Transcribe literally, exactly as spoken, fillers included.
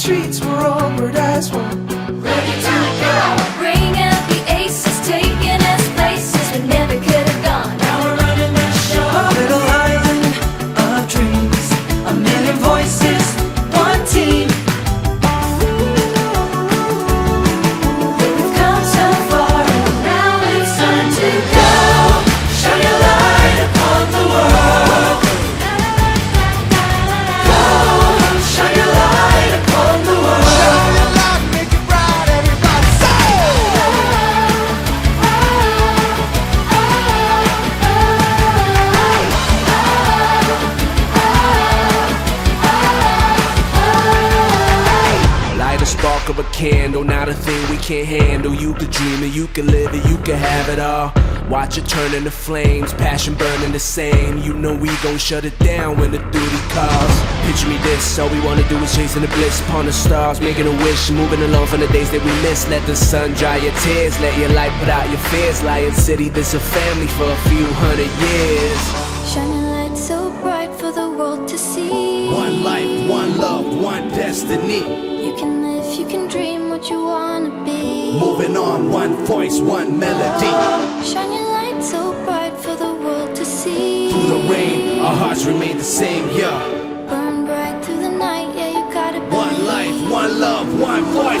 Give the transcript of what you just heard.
streets where onward as one. Ready to go. Bring out the aces, taking us places we never could have gone. Now we're running the show. A little island of dreams, a million voices, one team. We've come so far and now it's time to go. Shine your light upon the world. Go, shine your light upon the world. Shine your light, make it bright, everybody say. Light a spark of a candle, not a thing we can't handle. You could dream it, you could live it, you could have it all. Watch it turn into flames, passion burning the same. You know we gon' shut it down when the duty calls. Picture me this, all we wanna do is chasing the bliss upon the stars, making a wish, moving along from the days that we miss. Let the sun dry your tears, let your light put out your fears. Lion City, this a family for a few hundred years. Shine your light so bright for the world to see. One life, one love, one destiny. You can live, you can dream what you wanna be. Moving on, one voice, one melody. Shine your light so bright for the world to see. Through the rain, our hearts remain the same, yeah. Burn bright through the night, yeah, you gotta believe. One life, one love, one voice.